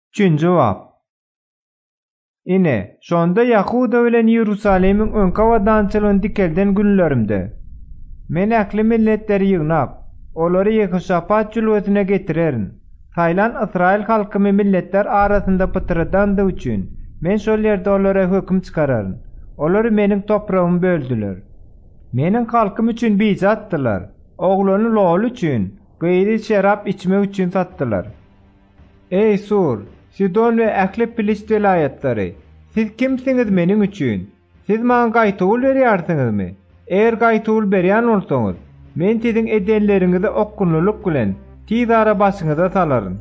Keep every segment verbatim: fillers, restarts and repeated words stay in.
Üçüncü jogap. Ine, şonda Yahuda bilen Ýerusalemiň öňkä wadançylygyny dikelden günlerimde men äkli milletleri ýygnap, olary Yehoşapat jülwetine getirerin. Taýlan Israel halkymy milletler arasynda pytyradandy üçin men şol ýerde olara höküm çykararyn. Olar meniň topragymy böldüler. Meniň halkym üçin bize atdylar. Oglany lol üçin, gyýry şerap içmek üçin satdylar. Ey Sur, Sidon we äkli Filist vilayatlary, siz kimsiňiz meniň üçin? Siz maňa gaýtugul berýärsiňizmi? Eger gaýtugul berýän bolsaňyz, men siziň edenleriňizi okkunluluk bilen tiz ara başyňyza salaryn.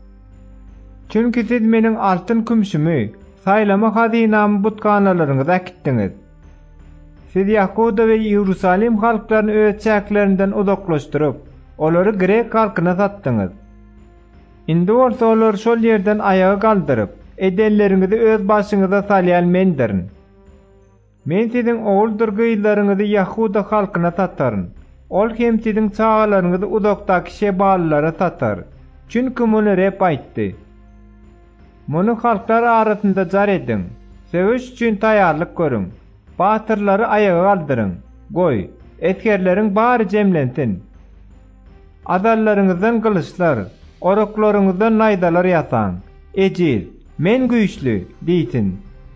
Çünki siz meniň altyn kümşümi, saýlama hazinamy butkanalaryňyza akitdiňiz. Siz Yahuda we Ýerusalim halklaryny öz çäklerinden uzaklaşdyryp, olary Grek halkyna satdyňyz. Indi bolsa olar şol ýerden ayağa galdyryp, edenleriňizi öz başyňyza salýan mendirin. Men siziň oğuldur gyýlaryňyzy Yahuda halkyna sataryn. Ol hem siziň çağalaryňyzy uzakdaky şebalylara satar. Çünki muny rep aýtdy. Muny halklar arasynda jar edin. Sewiş üçin taýýarlyk görüň. Batyrlary ayağa galdyryň. Goý, eskerleriň bary jemlensin. Adallaryňyzdan gylyçlar, oraklaryňyzdan naýdalar ýasaň. Ejil, men güýçlü diýsin.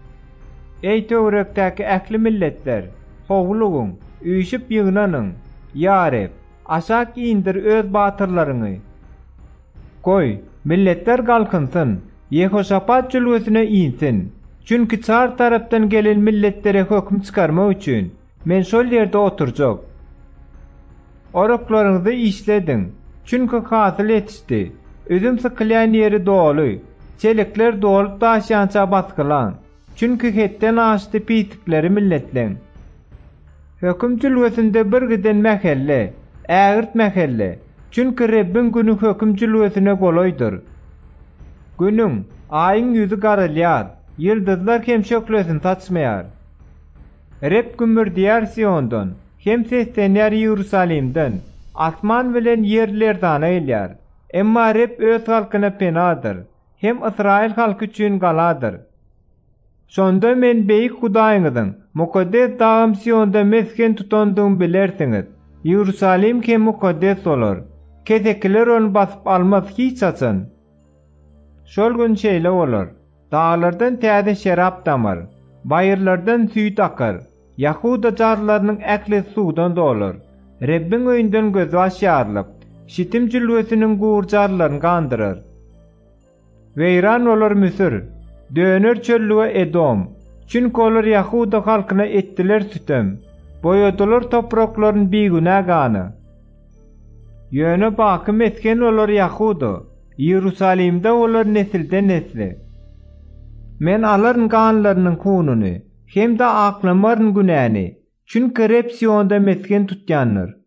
Ey töwrekdäki äkli milletler, howlugyň, üýşüp ýygnanyň, ýarep, aşak indir öz batyrlaryňy. Goý, milletler galkynsyn, Yehoşapat jülwesine iňsin. Çünki çar tarapdan gelen milletlere höküm çykarmak üçin men şol ýerde oturjak. Oraklaryňyzy işlediň, çünki hasyl etişdi. Özüm sykylýan ýeri doly, çelikler dolup daşýança batkylan. Çünki hetden aşdy pitikleri milletleň. Höküm jülwesinde bir giden mähelle, ägirt mähelle. Çünki Rebbin günü höküm jülwesine golaýdyr. Günüň, aýyň ýüzi garalýar, ýyldyzlar hem şöklesin taçmaýar. Reb gümürdýär Siondan, hem seslenýär Ýerusalimden, asman bilen ýerler dana elýär. Emma Reb öz halkyna penadyr, hem Israel halky üçin galadyr. Şonda men beýik Hudaýyňyzyň, mukaddes dağım Sionda mesken tutandygyny bilersiňiz. Ýerusalim hem mukaddes bolar. Kesekler onu basyp almaz hiç açan. Şol gün şeýle bolar. Dağlardan täze şerap damar, bayırlardan süýt akar. Yahuda jarlarynyň äkli suwdan dolar. Rebbin öýünden gözi aşýarlyp, şitim jülwesiniň gurjarlaryny gandyrar. Weýran bolar Misir, döner çöllüge Edom. Çünki olar Yahuda halkyna etdiler sütem. Boýadylar topraklaryny bigüne gany. Ýöne baky mesken olar Yahuda, Ýerusalimde olar nesilden nesle. Men alaryň ganlarynyň kununy, hem de aklamaryň günäni, çünki Reb Sionda mesken tutýanlar.